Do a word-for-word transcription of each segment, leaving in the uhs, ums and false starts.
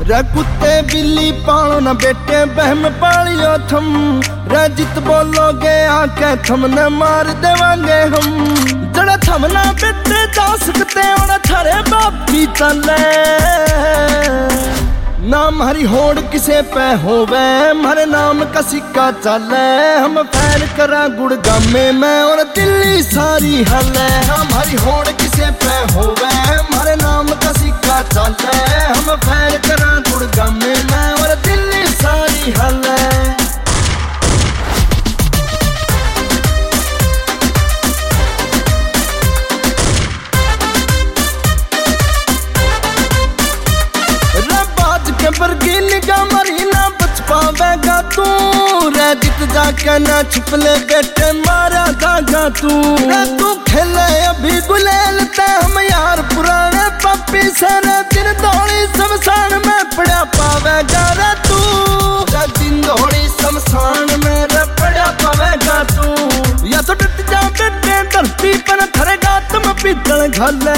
रे कुत्ते बिल्ली पालो न बेटे बहम पालियो थम। रे जित बोलोगे आके थमने मार देवांगे हम। जड़ा थमना बेटे जा सकते और थारे बाप की तले। नाम हरी होड़ किसे पे होवे हमारे नाम का सिक्का चले। हम फैर करा गुड़गामे में और दिल्ली सारी हले। नाम हरी होड़ किसे पे होवे हमारे नाम का सिक्का चले। हम फैर करा गुड़गामे में और दिल्ली सारी हले। बरगी निगाह मरी ना बच पावेगा तू। रे जित जाके ना छुपले बेटे मारा धागा तू। रे तू खेले अभी गुलेल ते हम यार पुराने पप्पी से। रे दिन दौड़ी शमशान में पड़ा पावेगा रे तू। रे दिन दौड़ी शमशान में रे पड़ा पावेगा तू। या तो डट जा बेटे धरती पर थरेगा तुम पीतल घले।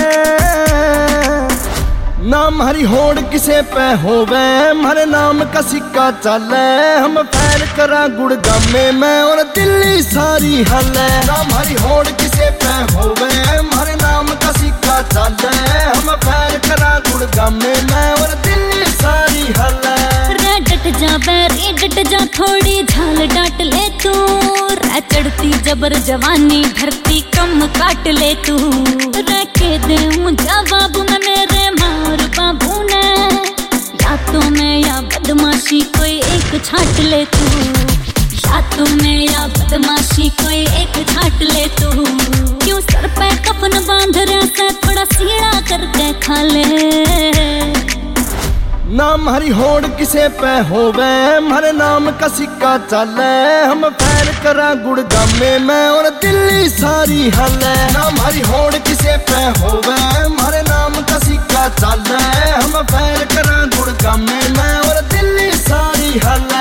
नाम हरी होड़ किसे पे होवे हमारे नाम का सिक्का चले। हम फैर करा गुड़गामे में और दिल्ली सारी हले। नाम हरी होड़ किसे पे होवे हमारे नाम का सिक्का चले। हम फैर करा गुड़गामे में और दिल्ली सारी हले। रे डट जा बैरी डट जा थोड़ी झाल डाट ले तू। रे चढ़ती जबर जवानी धरती कम काट ले तू। रे के दे जवाब में मेरे मार बाबू ने। या तो मैं या बदमाशी कोई एक छाट ले तू। या तो मैं या बदमाशी कोई एक छाट ले तू। क्यों सर पे कफन बांध रहा से थोड़ा सीढ़ा करके खा ले। नाम हरी होड़ किसे पे होवे हमारे नाम का सिक्का चले। हम फैर करा गुड़गामे में और दिल्ली सारी हले। नाम हरी होड़ किसे पे होवे हमारे नाम का सिक्का चले। हम फैर करा गुड़गामे में और दिल्ली सारी हले।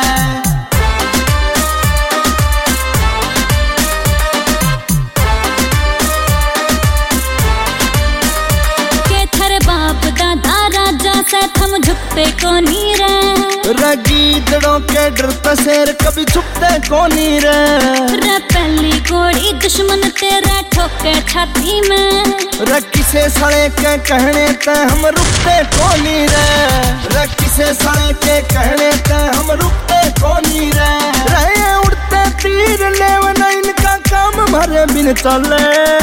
थम झुकते कोनी रे। गीदड़ों के डरते शेर कभी छुपते कोनी रे। रे पहली गोली दुश्मन तेरा ठोके छाती में। रे किसे सड़े के कहने ते हम रुकते कोनी रे। रे किसे सड़े के कहने ते हम रुकते कोनी रे। रहे उड़ते तीर लेवना इनका काम भरे बिन चले।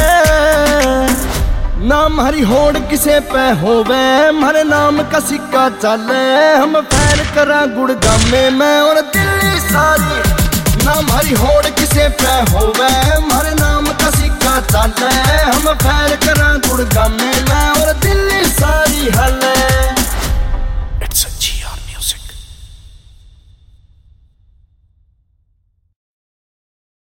नाम हरी होड़ किसे पे होवे हमारे नाम का सिक्का चले। हम फैर करा गुड़गामे में और दिल्ली सारी। नाम हरी होड़ किसे पे होवे हमारे नाम का सिक्का चले। हम फैर करा गुड़गामे में और दिल्ली सारी हल।